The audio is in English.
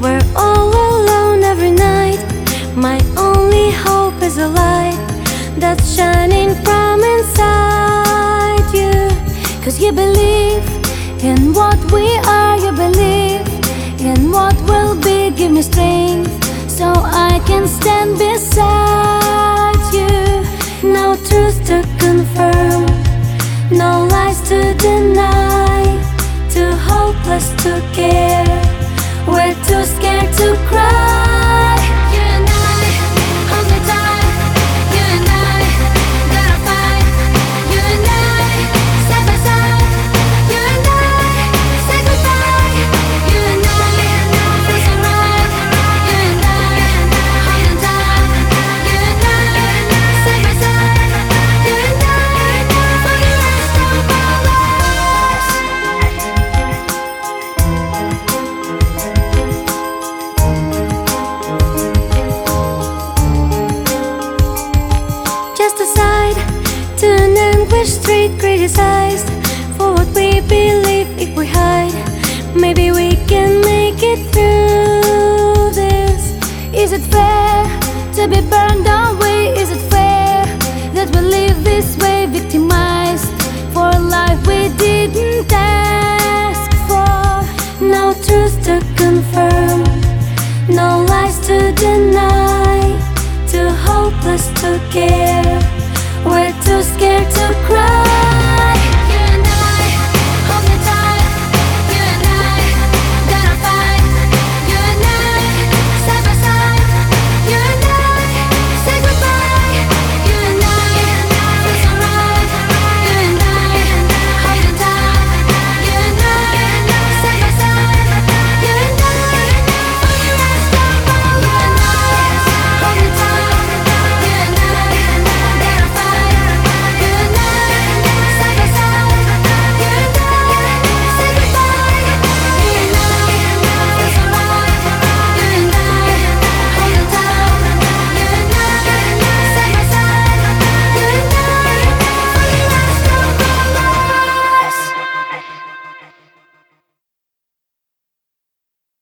We're all alone every night. My only hope is a light that's shining from inside you. 'Cause you believe in what we are, you believe in what will be. Give me strength so I can stand beside you. No truth to confirm, no lies to deny, too hopeless to care, we're too scared to cry. You and I, hold me tight. You and I, gotta fight. You and I, side by side. You and I, say goodbye. You and I, feels alright. You and I, holding tight. You and I, side by side. You and I, for the rest of our lives. Just aside to an anguished street, criticized for what we believe. If we hide, maybe we can make it through this. Is it fair to be burned away? Is it fair that we live this way, victimized for a life we didn't ask for? No truth to confirm, no lies to deny, too hopeless to care, we're too scared to cry.